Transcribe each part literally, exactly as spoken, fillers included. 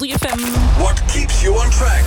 drie F M. What keeps you on track?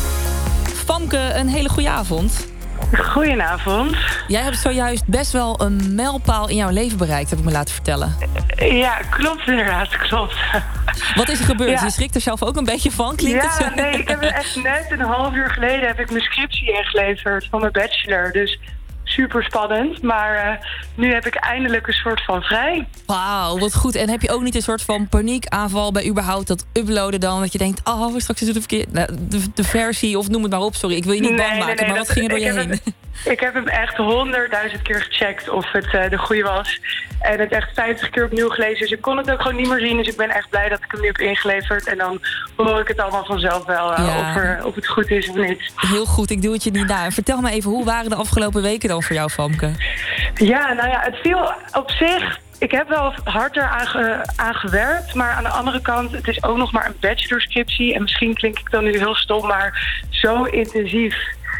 Famke, een hele goede avond. Goedenavond. Jij hebt zojuist best wel een mijlpaal in jouw leven bereikt, heb ik me laten vertellen. Ja, klopt inderdaad, klopt. Wat is er gebeurd? Ja. Je schrikt er zelf ook een beetje van, klinkt Ja, het zo? nee, ik heb er echt net een half uur geleden heb ik mijn scriptie ingeleverd van mijn bachelor. Dus super spannend, maar uh, nu heb ik eindelijk een soort van vrij. Wauw, wat goed. En heb je ook niet een soort van paniekaanval bij überhaupt dat uploaden dan? Dat je denkt, oh, straks is het de verkeerde... Nou, de, de versie, of noem het maar op, sorry. Ik wil je niet bang Nee, maken, nee, nee, maar dat- wat ging er door ik je heb heen? hem- Ik heb hem echt honderdduizend keer gecheckt of het uh, de goede was. En het echt vijftig keer opnieuw gelezen. Dus ik kon het ook gewoon niet meer zien. Dus ik ben echt blij dat ik hem nu heb ingeleverd. En dan hoor ik het allemaal vanzelf wel uh, Ja. of, er, of het goed is of niet. Heel goed, ik doe het je niet na. En vertel me even, hoe waren de afgelopen weken dan voor jou, Famke? Ja, nou ja, het viel op zich. Ik heb wel hard eraan ge- aan gewerkt, maar aan de andere kant, het is ook nog maar een bachelorscriptie. En misschien klink ik dan nu heel stom, maar zo intensief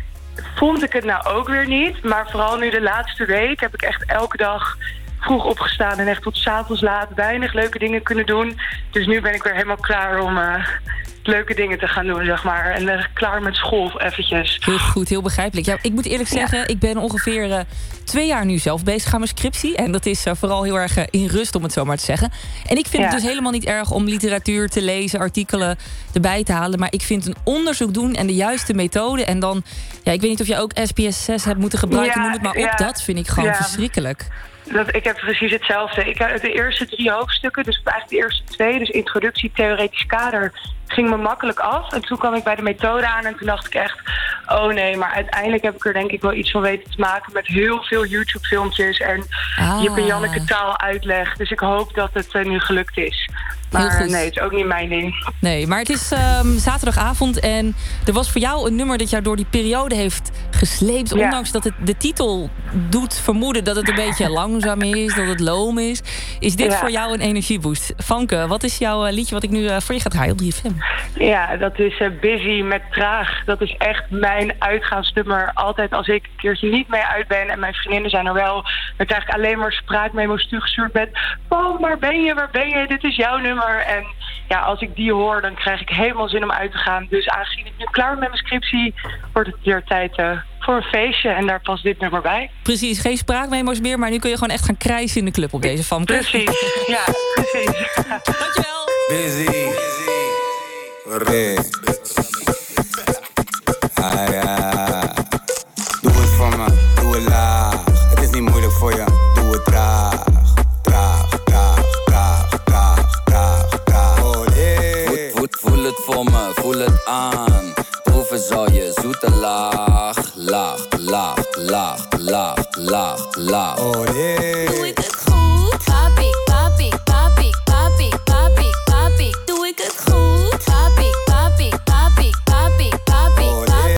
vond ik het nou ook weer niet. Maar vooral nu de laatste week heb ik echt elke dag vroeg opgestaan en echt tot 's avonds laat weinig leuke dingen kunnen doen. Dus nu ben ik weer helemaal klaar om uh, leuke dingen te gaan doen, zeg maar. En uh, klaar met school eventjes. Heel goed, heel begrijpelijk. Ja, ik moet eerlijk zeggen, ik ben ongeveer uh, twee jaar nu zelf bezig aan mijn scriptie. En dat is uh, vooral heel erg uh, in rust, om het zo maar te zeggen. En ik vind Ja. het dus helemaal niet erg om literatuur te lezen, artikelen erbij te halen. Maar ik vind een onderzoek doen en de juiste methode. En dan, ja, ik weet niet of je ook S P S zes hebt moeten gebruiken, Ja, noem het maar op. ja. Dat vind ik gewoon Ja. verschrikkelijk. Dat, ik heb precies hetzelfde. Ik heb de eerste drie hoofdstukken, dus eigenlijk de eerste twee, dus introductie, theoretisch kader, ging me makkelijk af. En toen kwam ik bij de methode aan en toen dacht ik echt, oh nee, maar uiteindelijk heb ik er denk ik wel iets van weten te maken met heel veel YouTube-filmpjes en Ah. Jip en Janneke taal uitleg. Dus ik hoop dat het uh, nu gelukt is. Maar Heel goed. nee, het is ook niet mijn ding. Nee, maar het is um, zaterdagavond en er was voor jou een nummer dat jou door die periode heeft gesleept. Ja. Ondanks dat het de titel doet vermoeden dat het een beetje langzaam is, dat het loom is. Is dit Ja. voor jou een energieboost? Famke, wat is jouw uh, liedje wat ik nu uh, voor je ga draaien op drie F M? Ja, dat is uh, Busy met Traag. Dat is echt mijn uitgaansnummer. Altijd als ik een keertje niet mee uit ben en mijn vriendinnen zijn er wel, dan krijg ik alleen maar spraakmemo's toegestuurd met oh, waar ben je, waar ben je, dit is jouw nummer. En ja, als ik die hoor, dan krijg ik helemaal zin om uit te gaan. Dus aangezien ik nu klaar ben met mijn scriptie, wordt het weer tijd uh, voor een feestje. En daar past dit nummer bij. Precies, geen spraakmemo's meer, maar nu kun je gewoon echt gaan krijsen in de club op deze Famke. Precies, ja, precies. Dankjewel. Busy. Re. Ah ja. Doe het voor me, doe het laag. Het is niet moeilijk voor je, doe het traag. Traag, traag, traag, traag, traag, traag. Oh nee. Voel, voel, voel het voor me, voel het aan. Proeven zal je zoete laag. Laag, laag, laag, laag, laag, laag. Oh nee.